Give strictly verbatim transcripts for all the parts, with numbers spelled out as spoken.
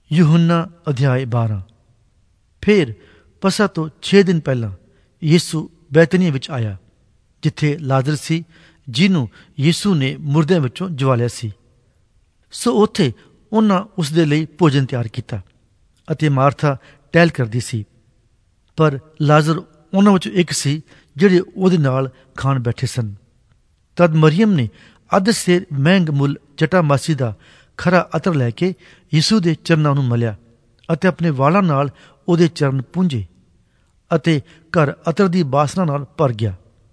यूहन्ना अध्याय बारह। फिर पसा ਤੋਂ ਛੇ ਦਿਨ ਪਹਿਲਾਂ ਯੀਸ਼ੂ ਬੈਤਨੀਆ ਵਿੱਚ ਆਇਆ, ਜਿੱਥੇ ਲਾਜ਼ਰ ਸੀ, ਜਿਹਨੂੰ ਯੀਸ਼ੂ ਨੇ ਮੁਰਦਿਆਂ ਵਿੱਚੋਂ ਜਵਾਲਿਆ ਸੀ। ਸੋ ਉੱਥੇ ਉਹਨਾਂ ਉਸ ਦੇ ਲਈ ਭੋਜਨ ਤਿਆਰ ਕੀਤਾ ਅਤੇ ਮਾਰਥਾ ਟਹਿਲ ਕਰਦੀ ਸੀ। ਪਰ ਲਾਜ਼ਰ ਉਹਨਾਂ ਵਿੱਚੋਂ ਇੱਕ ਸੀ ਜਿਹੜੇ ਉਹਦੇ ਨਾਲ ਖਾਣ ਬੈਠੇ ਸਨ। ਤਦ ਮਰੀਅਮ ਨੇ ਅੱਧ ਸੇਰ ਮਹਿੰਗ ਮੁੱਲ ਜਟਾਮਾਸੀ ਦਾ ਖਰਾ ਅਤਰ ਲੈ ਕੇ ਯੀਸ਼ੂ ਦੇ ਚਰਨਾਂ ਨੂੰ ਮਲਿਆ ਅਤੇ ਆਪਣੇ ਵਾਲਾਂ ਨਾਲ ਉਹਦੇ ਚਰਨ ਪੂੰਝੇ ਅਤੇ ਘਰ ਅਤਰ ਦੀ ਬਾਸਨਾ ਨਾਲ ਭਰ ਗਿਆ।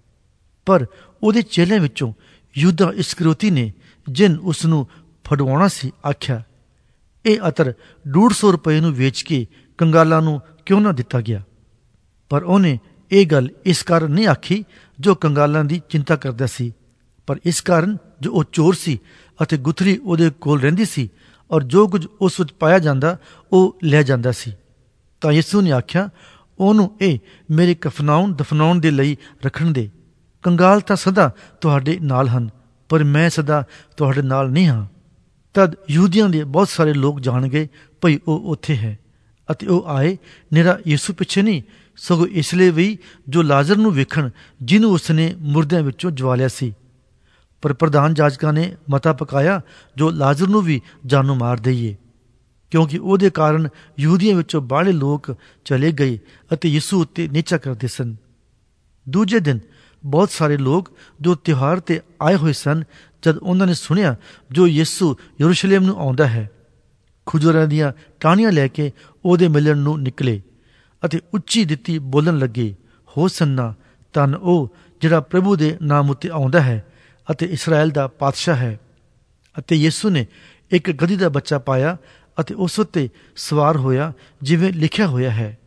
ਪਰ ਉਹਦੇ ਚੇਲਿਆਂ ਵਿੱਚੋਂ ਯੂਦਾ ਇਸਕਰਿਓਤੀ ਨੇ, ਜਿਨ ਉਸ ਨੂੰ ਫੜਵਾਉਣਾ ਸੀ, ਆਖਿਆ, ਇਹ ਅਤਰ ਡੂਢ ਸੌ ਰੁਪਏ ਨੂੰ ਵੇਚ ਕੇ ਕੰਗਾਲਾਂ ਨੂੰ ਕਿਉਂ ਨਾ ਦਿੱਤਾ ਗਿਆ। ਪਰ ਉਹਨੇ ਇਹ ਗੱਲ ਇਸ ਕਾਰਨ ਨਹੀਂ ਆਖੀ ਜੋ ਕੰਗਾਲਾਂ ਦੀ ਚਿੰਤਾ ਕਰਦਾ ਸੀ, ਪਰ ਇਸ ਕਾਰਨ ਜੋ ਉਹ ਚੋਰ ਸੀ ਅਤੇ ਗੁਥਰੀ ਉਹਦੇ ਕੋਲ ਰਹਿੰਦੀ ਸੀ, ਔਰ ਜੋ ਕੁਝ ਉਸ ਵਿੱਚ ਪਾਇਆ ਜਾਂਦਾ ਉਹ ਲੈ ਜਾਂਦਾ ਸੀ। ਤਾਂ ਯਿਸੂ ਨੇ ਆਖਿਆ, ਉਹਨੂੰ ਇਹ ਮੇਰੇ ਕਫਨਾਉਣ ਦਫਨਾਉਣ ਦੇ ਲਈ ਰੱਖਣ ਦੇ। ਕੰਗਾਲ ਤਾਂ ਸਦਾ ਤੁਹਾਡੇ ਨਾਲ ਹਨ, ਪਰ ਮੈਂ ਸਦਾ ਤੁਹਾਡੇ ਨਾਲ ਨਹੀਂ ਹਾਂ। ਤਦ ਯਹੂਦੀਆਂ ਦੇ ਬਹੁਤ ਸਾਰੇ ਲੋਕ ਜਾਣ ਗਏ ਭਈ ਉਹ ਉੱਥੇ ਹੈ, ਅਤੇ ਉਹ ਆਏ ਨਿਰਾ ਯਿਸੂ ਪਿੱਛੇ ਨਹੀਂ, ਸਗੋਂ ਇਸ ਲਈ ਵੀ ਜੋ ਲਾਜ਼ਰ ਨੂੰ ਵੇਖਣ, ਜਿਹਨੂੰ ਉਸਨੇ ਮੁਰਦਿਆਂ ਵਿੱਚੋਂ ਜਵਾਲਿਆ ਸੀ। ਪਰ ਪ੍ਰਧਾਨ ਜਾਜਕਾਂ ਨੇ ਮਤਾ ਪਕਾਇਆ ਜੋ ਲਾਜ਼ਰ ਨੂੰ ਵੀ ਜਾਨੋਂ ਮਾਰ ਦੇਈਏ, ਕਿਉਂਕਿ ਉਹਦੇ ਕਾਰਨ ਯਹੂਦੀਆਂ ਵਿੱਚੋਂ ਬਾਹਲੇ ਲੋਕ ਚਲੇ ਗਏ ਅਤੇ ਯਿਸੂ ਉੱਤੇ ਨੀਚਾ ਕਰਦੇ ਸਨ। ਦੂਜੇ ਦਿਨ ਬਹੁਤ ਸਾਰੇ ਲੋਕ ਜੋ ਤਿਉਹਾਰ ਤੇ ਆਏ ਹੋਏ ਸਨ, ਜਦ ਉਹਨਾਂ ਨੇ ਸੁਣਿਆ ਜੋ ਯਿਸੂ ਯਰੂਸ਼ਲਮ ਨੂੰ ਆਉਂਦਾ ਹੈ, ਖਜੂਰਾਂ ਦੀਆਂ ਟਾਹਣੀਆਂ ਲੈ ਕੇ ਉਹਦੇ ਮਿਲਣ ਨੂੰ ਨਿਕਲੇ ਅਤੇ ਉੱਚੀ ਦਿੱਤੀ ਬੋਲਣ ਲੱਗੇ, ਹੋਸੰਨਾ, ਧੰਨ ਉਹ ਜਿਹੜਾ ਪ੍ਰਭੂ ਦੇ ਨਾਮ ਉੱਤੇ ਆਉਂਦਾ ਹੈ ਅਤੇ ਇਸਰਾਏਲ ਦਾ ਪਾਤਸ਼ਾਹ ਹੈ। ਅਤੇ ਯਿਸੂ ਨੇ ਇੱਕ ਗਧੀ ਦਾ ਬੱਚਾ ਪਾਇਆ ਅਤੇ ਉਸ ਉੱਤੇ ਸਵਾਰ ਹੋਇਆ, ਜਿਵੇਂ ਲਿਖਿਆ ਹੋਇਆ ਹੈ,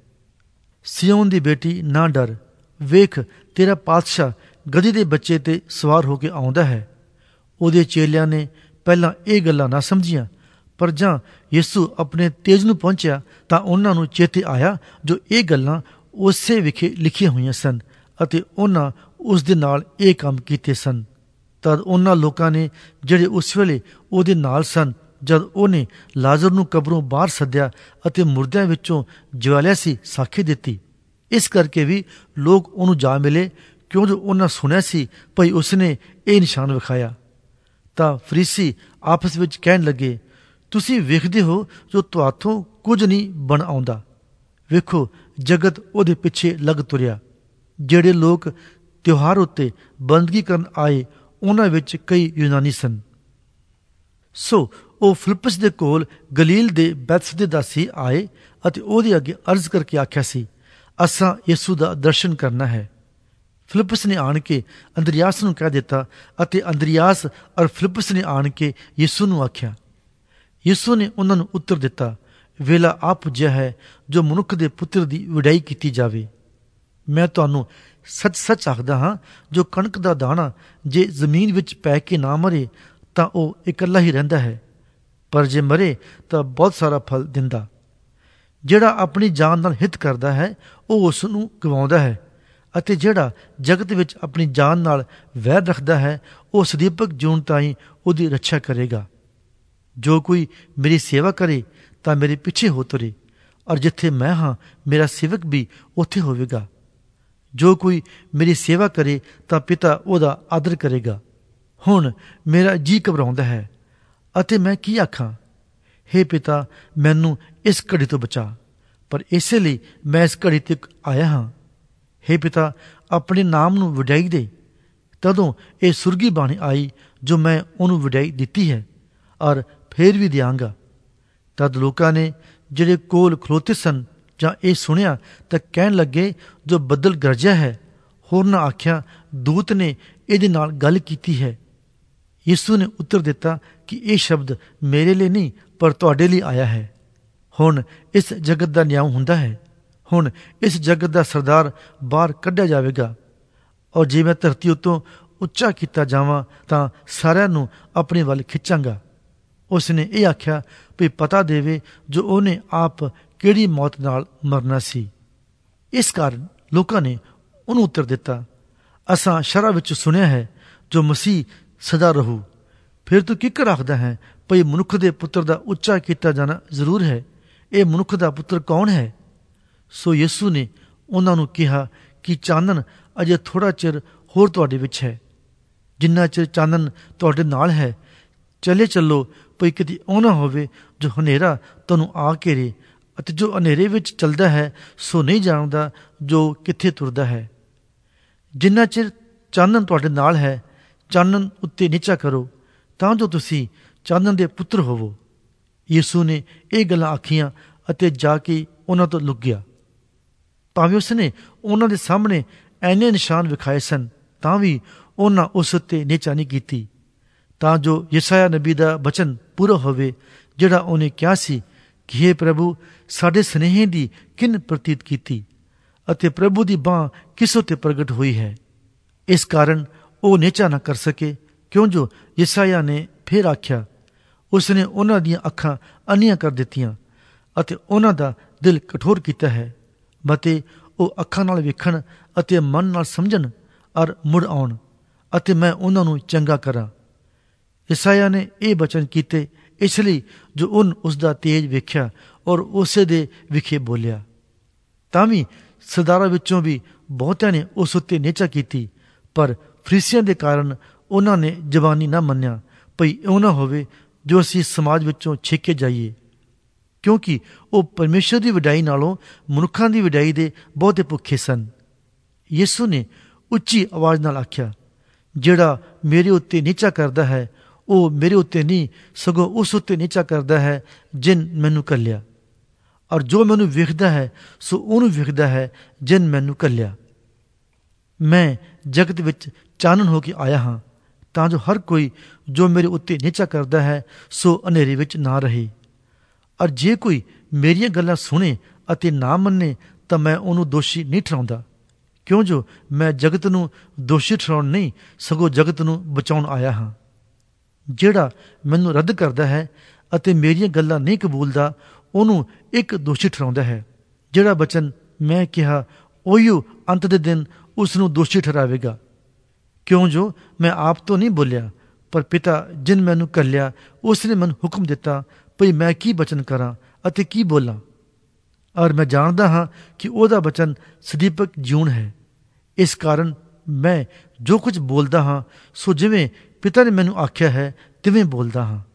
ਸਿਯੋਨ ਦੀ ਬੇਟੀ, ਨਾ ਡਰ, ਵੇਖ ਤੇਰਾ ਪਾਤਸ਼ਾਹ ਗਧੀ ਦੇ ਬੱਚੇ ਤੇ ਸਵਾਰ ਹੋ ਕੇ ਆਉਂਦਾ ਹੈ। ਉਹਦੇ ਚੇਲਿਆਂ ਨੇ ਪਹਿਲਾਂ ਇਹ ਗੱਲਾਂ ਨਾ ਸਮਝੀਆਂ, ਪਰ ਜਾਂ ਯਿਸੂ ਆਪਣੇ ਤੇਜ ਨੂੰ ਪਹੁੰਚਿਆ ਤਾਂ ਉਹਨਾਂ ਨੂੰ ਚੇਤੇ ਆਇਆ ਜੋ ਇਹ ਗੱਲਾਂ ਉਸੇ ਵਿਖੇ ਲਿਖੀਆਂ ਹੋਈਆਂ ਸਨ, ਅਤੇ ਉਹਨਾਂ ਉਸ ਦੇ ਨਾਲ ਇਹ ਕੰਮ ਕੀਤੇ ਸਨ। ਤਦ ਉਹਨਾਂ ਲੋਕਾਂ ਨੇ ਜਿਹੜੇ ਉਸ ਵੇਲੇ ਉਹਦੇ ਨਾਲ ਸਨ, ਜਦ ਉਹਨੇ ਲਾਜ਼ਰ ਨੂੰ ਕਬਰੋਂ ਬਾਹਰ ਸੱਦਿਆ ਅਤੇ ਮੁਰਦਿਆਂ ਵਿੱਚੋਂ ਜਵਾਲਿਆ ਸੀ, ਸਾਖੀ ਦਿੱਤੀ। ਇਸ ਕਰਕੇ ਵੀ ਲੋਕ ਉਹਨੂੰ ਜਾ ਮਿਲੇ, ਕਿਉਂ ਜੋ ਉਹਨਾਂ ਸੁਣਿਆ ਸੀ ਭਈ ਉਸਨੇ ਇਹ ਨਿਸ਼ਾਨ ਵਿਖਾਇਆ। ਤਾਂ ਫਰੀਸੀ ਆਪਸ ਵਿੱਚ ਕਹਿਣ ਲੱਗੇ, ਤੁਸੀਂ ਵੇਖਦੇ ਹੋ ਜੋ ਤੁਹਾਥੋਂ ਕੁਝ ਨਹੀਂ ਬਣ ਆਉਂਦਾ। ਵੇਖੋ, ਜਗਤ ਉਹਦੇ ਪਿੱਛੇ ਲੱਗ ਤੁਰਿਆ। ਜਿਹੜੇ ਲੋਕ ਤਿਉਹਾਰ ਉੱਤੇ ਬੰਦਗੀ ਕਰਨ ਆਏ, ਉਹਨਾਂ ਵਿੱਚ ਕਈ ਯੂਨਾਨੀ ਸਨ। ਸੋ ਉਹ ਫਿਲਿੱਪਸ ਦੇ ਕੋਲ ਗਲੀਲ ਦੇ ਬੈਤਸੈਦਾ ਦਾਸੀ ਆਏ ਅਤੇ ਉਹਦੇ ਅੱਗੇ ਅਰਜ਼ ਕਰਕੇ ਆਖਿਆ ਸੀ, ਅਸਾਂ ਯਿਸੂ ਦਾ ਦਰਸ਼ਨ ਕਰਨਾ ਹੈ। ਫਿਲਿੱਪਸ ਨੇ ਆਣ ਕੇ ਅੰਦਰਿਆਸ ਨੂੰ ਕਹਿ ਦਿੱਤਾ, ਅਤੇ ਅੰਦਰਿਆਸ ਔਰ ਫਿਲਿੱਪਸ ਨੇ ਆਣ ਕੇ ਯਿਸੂ ਨੂੰ ਆਖਿਆ। ਯਿਸੂ ਨੇ ਉਹਨਾਂ ਨੂੰ ਉੱਤਰ ਦਿੱਤਾ, ਵੇਲਾ ਆ ਪੁੱਜਿਆ ਹੈ ਜੋ ਮਨੁੱਖ ਦੇ ਪੁੱਤਰ ਦੀ ਵਡਿਆਈ ਕੀਤੀ ਜਾਵੇ। ਮੈਂ ਤੁਹਾਨੂੰ ਸੱਚ ਸੱਚ ਆਖਦਾ ਹਾਂ, ਜੋ ਕਣਕ ਦਾ ਦਾਣਾ ਜੇ ਜ਼ਮੀਨ ਵਿੱਚ ਪੈ ਕੇ ਨਾ ਮਰੇ ਤਾਂ ਉਹ ਇਕੱਲਾ ਹੀ ਰਹਿੰਦਾ ਹੈ, ਪਰ ਜੇ ਮਰੇ ਤਾਂ ਬਹੁਤ ਸਾਰਾ ਫਲ ਦਿੰਦਾ। ਜਿਹੜਾ ਆਪਣੀ ਜਾਨ ਨਾਲ ਹਿੱਤ ਕਰਦਾ ਹੈ ਉਹ ਉਸ ਨੂੰ ਗਵਾਉਂਦਾ ਹੈ, ਅਤੇ ਜਿਹੜਾ ਜਗਤ ਵਿੱਚ ਆਪਣੀ ਜਾਨ ਨਾਲ ਵੈਰ ਰੱਖਦਾ ਹੈ ਉਹ ਸਦੀਪਕ ਜੂਨ ਤਾਈਂ ਉਹਦੀ ਰੱਛਾ ਕਰੇਗਾ। ਜੋ ਕੋਈ ਮੇਰੀ ਸੇਵਾ ਕਰੇ ਤਾਂ ਮੇਰੇ ਪਿੱਛੇ ਹੋ ਤੁਰੇ, ਔਰ ਜਿੱਥੇ ਮੈਂ ਹਾਂ ਮੇਰਾ ਸੇਵਕ ਵੀ ਉੱਥੇ ਹੋਵੇਗਾ। ਜੋ ਕੋਈ ਮੇਰੀ ਸੇਵਾ ਕਰੇ ਤਾਂ ਪਿਤਾ ਉਹਦਾ ਆਦਰ ਕਰੇਗਾ। ਹੁਣ ਮੇਰਾ ਜੀ ਘਬਰਾਉਂਦਾ ਹੈ ਅਤੇ ਮੈਂ ਕੀ ਆਖਾਂ, ਹੇ ਪਿਤਾ, ਮੈਨੂੰ ਇਸ ਘੜੀ ਤੋਂ ਬਚਾ, ਪਰ ਇਸੇ ਲਈ ਮੈਂ ਇਸ ਘੜੀ ਤੱਕ ਆਇਆ ਹਾਂ। ਹੇ ਪਿਤਾ, ਆਪਣੇ ਨਾਮ ਨੂੰ ਵਡਿਆਈ ਦੇ। ਤਦੋਂ ਇਹ ਸੁਰਗੀ ਬਾਣੀ ਆਈ ਜੋ ਮੈਂ ਉਹਨੂੰ ਵਡਿਆਈ ਦਿੱਤੀ ਹੈ, ਔਰ ਫੇਰ ਵੀ ਦਿਆਂਗਾ। ਤਦ ਲੋਕਾਂ ਨੇ ਜਿਹੜੇ ਕੋਲ ਖਲੋਤੇ ਸਨ ਜਾਂ ਇਹ ਸੁਣਿਆ ਤਾਂ ਕਹਿਣ ਲੱਗੇ, ਜੋ ਬੱਦਲ ਗਰਜਿਆ ਹੈ। ਹੋਰਨਾਂ ਆਖਿਆ, ਦੂਤ ਨੇ ਇਹਦੇ ਨਾਲ ਗੱਲ ਕੀਤੀ ਹੈ। ਯਿਸੂ ਨੇ ਉੱਤਰ ਦਿੱਤਾ ਕਿ ਇਹ ਸ਼ਬਦ ਮੇਰੇ ਲਈ ਨਹੀਂ, ਪਰ ਤੁਹਾਡੇ ਲਈ ਆਇਆ ਹੈ। ਹੁਣ ਇਸ ਜਗਤ ਦਾ ਨਿਆਂ ਹੁੰਦਾ ਹੈ। ਹੁਣ ਇਸ ਜਗਤ ਦਾ ਸਰਦਾਰ ਬਾਹਰ ਕੱਢਿਆ ਜਾਵੇਗਾ, ਔਰ ਜੇ ਮੈਂ ਧਰਤੀ ਉੱਤੋਂ ਉੱਚਾ ਕੀਤਾ ਜਾਵਾਂ ਤਾਂ ਸਾਰਿਆਂ ਨੂੰ ਆਪਣੇ ਵੱਲ ਖਿੱਚਾਂਗਾ। ਉਸ ਨੇ ਇਹ ਆਖਿਆ ਵੀ ਪਤਾ ਦੇਵੇ ਜੋ ਉਹਨੇ ਆਪ ਕਿਹੜੀ ਮੌਤ ਨਾਲ ਮਰਨਾ ਸੀ। ਇਸ ਕਾਰਨ ਲੋਕਾਂ ਨੇ ਉਹਨੂੰ ਉੱਤਰ ਦਿੱਤਾ, ਅਸਾਂ ਸ਼ਰ੍ਹਾ ਵਿੱਚ ਸੁਣਿਆ ਹੈ ਜੋ ਮਸੀਹ ਸਦਾ ਰਹੂ। ਫਿਰ ਤੂੰ ਕਿੱਕਰ ਆਖਦਾ ਹੈ ਭਈ ਮਨੁੱਖ ਦੇ ਪੁੱਤਰ ਦਾ ਉੱਚਾ ਕੀਤਾ ਜਾਣਾ ਜ਼ਰੂਰ ਹੈ। ਇਹ ਮਨੁੱਖ ਦਾ ਪੁੱਤਰ ਕੌਣ ਹੈ? ਸੋ ਯਿਸੂ ਨੇ ਉਹਨਾਂ ਨੂੰ ਕਿਹਾ ਕਿ ਚਾਨਣ ਅਜੇ ਥੋੜ੍ਹਾ ਚਿਰ ਹੋਰ ਤੁਹਾਡੇ ਵਿੱਚ ਹੈ। ਜਿੰਨਾ ਚਿਰ ਚਾਨਣ ਤੁਹਾਡੇ ਨਾਲ ਹੈ, ਚਲੇ ਚੱਲੋ, ਭਈ ਕਿਤੇ ਉਹ ਨਾ ਹੋਵੇ ਜੋ ਹਨੇਰਾ ਤੁਹਾਨੂੰ ਆ ਘੇਰੇ, ਅਤੇ ਜੋ ਹਨੇਰੇ ਵਿੱਚ ਚੱਲਦਾ ਹੈ ਸੋ ਨਹੀਂ ਜਾਣਦਾ ਜੋ ਕਿੱਥੇ ਤੁਰਦਾ ਹੈ। ਜਿੰਨਾ ਚਿਰ ਚਾਨਣ ਤੁਹਾਡੇ ਨਾਲ ਹੈ, ਚਾਨਣ ਉੱਤੇ ਨਿਚਾ ਕਰੋ, ਤਾਂ ਜੋ ਤੁਸੀਂ ਚਾਨਣ ਦੇ ਪੁੱਤਰ ਹੋਵੋ। ਯਿਸੂ ਨੇ ਇਹ ਗੱਲਾਂ ਆਖੀਆਂ ਅਤੇ ਜਾ ਕੇ ਉਹਨਾਂ ਤੋਂ ਲੁਕ ਗਿਆ। ਭਾਵੇਂ ਉਸਨੇ ਉਹਨਾਂ ਦੇ ਸਾਹਮਣੇ ਐਨੇ ਨਿਸ਼ਾਨ ਵਿਖਾਏ ਸਨ, ਤਾਂ ਵੀ ਉਹਨਾਂ ਉਸ ਉੱਤੇ ਨਿਚਾ ਨਹੀਂ ਕੀਤੀ, ਤਾਂ ਜੋ ਯਸਾਇਆ ਨਬੀ ਦਾ ਬਚਨ ਪੂਰਾ ਹੋਵੇ, ਜਿਹੜਾ ਉਹਨੇ ਕਿਹਾ ਸੀ ਕਿ ਹੇ ਪ੍ਰਭੂ, ਸਾਡੇ ਸਨੇਹੇ ਦੀ ਕਿਨ ਪ੍ਰਤੀਤ ਕੀਤੀ ਅਤੇ ਪ੍ਰਭੂ ਦੀ ਬਾਂਹ ਕਿਸ ਉੱਤੇ ਪ੍ਰਗਟ ਹੋਈ ਹੈ। ਇਸ ਕਾਰਨ ਉਹ ਨਿਚਾ ਨਾ ਕਰ ਸਕੇ, ਕਿਉਂ ਜੋ ਯਸਾਇਆ ਨੇ ਫਿਰ ਆਖਿਆ, ਉਸਨੇ ਉਹਨਾਂ ਦੀਆਂ ਅੱਖਾਂ ਅੰਨੀਆਂ ਕਰ ਦਿੱਤੀਆਂ ਅਤੇ ਉਹਨਾਂ ਦਾ ਦਿਲ ਕਠੋਰ ਕੀਤਾ ਹੈ, ਅਤੇ ਉਹ ਅੱਖਾਂ ਨਾਲ ਵੇਖਣ ਅਤੇ ਮਨ ਨਾਲ ਸਮਝਣ ਔਰ ਮੁੜ ਆਉਣ, ਅਤੇ ਮੈਂ ਉਹਨਾਂ ਨੂੰ ਚੰਗਾ ਕਰਾਂ। ਯਸਾਇਆ ਨੇ ਇਹ ਬਚਨ ਕੀਤੇ ਇਸ ਲਈ ਜੋ ਉਹਨ ਉਸ ਦਾ ਤੇਜ ਵੇਖਿਆ ਔਰ ਉਸੇ ਦੇ ਵਿਖੇ ਬੋਲਿਆ। ਤਾਂ ਵੀ ਸਰਦਾਰਾਂ ਵਿੱਚੋਂ ਵੀ ਬਹੁਤਿਆਂ ਨੇ ਉਸ ਉੱਤੇ ਨਿਚਾ ਕੀਤੀ, ਪਰ ਫਰੀਸੀਆਂ ਦੇ ਕਾਰਨ ਉਹਨਾਂ ਨੇ ਜ਼ਬਾਨੀ ਨਾ ਮੰਨਿਆ, ਭਈ ਇਉਂ ਨਾ ਹੋਵੇ ਜੋ ਅਸੀਂ ਸਮਾਜ ਵਿੱਚੋਂ ਛੇਕੇ ਜਾਈਏ, ਕਿਉਂਕਿ ਉਹ ਪਰਮੇਸ਼ਰ ਦੀ ਵਡਿਆਈ ਨਾਲੋਂ ਮਨੁੱਖਾਂ ਦੀ ਵਡਿਆਈ ਦੇ ਬਹੁਤੇ ਭੁੱਖੇ ਸਨ। ਯਿਸੂ ਨੇ ਉੱਚੀ ਆਵਾਜ਼ ਨਾਲ ਆਖਿਆ, ਜਿਹੜਾ ਮੇਰੇ ਉੱਤੇ ਨਿਚਾ ਕਰਦਾ ਹੈ ਉਹ ਮੇਰੇ ਉੱਤੇ ਨਹੀਂ, ਸਗੋਂ ਉਸ ਉੱਤੇ ਨਿਚਾ ਕਰਦਾ ਹੈ ਜਿਨ ਮੈਨੂੰ ਘੱਲਿਆ, ਔਰ ਜੋ ਮੈਨੂੰ ਵੇਖਦਾ ਹੈ ਸੋ ਉਹਨੂੰ ਵੇਖਦਾ ਹੈ ਜਿਨ ਮੈਨੂੰ ਘੱਲਿਆ। ਮੈਂ ਜਗਤ ਵਿੱਚ ਚਾਨਣ ਹੋ ਕੇ ਆਇਆ ਹਾਂ, ਤਾਂ ਜੋ ਹਰ ਕੋਈ ਜੋ ਮੇਰੇ ਉੱਤੇ ਨਿਚਾ ਕਰਦਾ ਹੈ ਸੋ ਹਨੇਰੇ ਵਿੱਚ ਨਾ ਰਹੇ। ਔਰ ਜੇ ਕੋਈ ਮੇਰੀਆਂ ਗੱਲਾਂ ਸੁਣੇ ਅਤੇ ਨਾ ਮੰਨੇ ਤਾਂ ਮੈਂ ਉਹਨੂੰ ਦੋਸ਼ੀ ਨਹੀਂ ਠਹਿਰਾਉਂਦਾ, ਕਿਉਂ ਜੋ ਮੈਂ ਜਗਤ ਨੂੰ ਦੋਸ਼ੀ ਠਹਿਰਾਉਣ ਨਹੀਂ, ਸਗੋਂ ਜਗਤ ਨੂੰ ਬਚਾਉਣ ਆਇਆ ਹਾਂ। ਜਿਹੜਾ ਮੈਨੂੰ ਰੱਦ ਕਰਦਾ ਹੈ ਅਤੇ ਮੇਰੀਆਂ ਗੱਲਾਂ ਨਹੀਂ ਕਬੂਲਦਾ, ਉਹਨੂੰ ਇੱਕ ਦੋਸ਼ੀ ਠਹਿਰਾਉਂਦਾ ਹੈ। ਜਿਹੜਾ ਬਚਨ ਮੈਂ ਕਿਹਾ ਉਹੀਓ ਅੰਤ ਦੇ ਦਿਨ ਉਸ ਨੂੰ ਦੋਸ਼ੀ ਠਹਿਰਾਵੇਗਾ, ਕਿਉਂ ਜੋ ਮੈਂ ਆਪ ਤੋਂ ਨਹੀਂ ਬੋਲਿਆ, ਪਰ ਪਿਤਾ ਜਿਨ ਮੈਨੂੰ ਘੱਲਿਆ ਉਸ ਨੇ ਮੈਨੂੰ ਹੁਕਮ ਦਿੱਤਾ ਭਈ ਮੈਂ ਕੀ ਬਚਨ ਕਰਾਂ ਅਤੇ ਕੀ ਬੋਲਾਂ। ਔਰ ਮੈਂ ਜਾਣਦਾ ਹਾਂ ਕਿ ਉਹਦਾ ਬਚਨ ਸਦੀਪਕ ਜਿਉਣ ਹੈ। ਇਸ ਕਾਰਨ ਮੈਂ ਜੋ ਕੁਝ ਬੋਲਦਾ ਹਾਂ ਸੋ ਜਿਵੇਂ ਪਿਤਾ ਨੇ ਮੈਨੂੰ ਆਖਿਆ ਹੈ ਤਿਵੇਂ ਬੋਲਦਾ ਹਾਂ।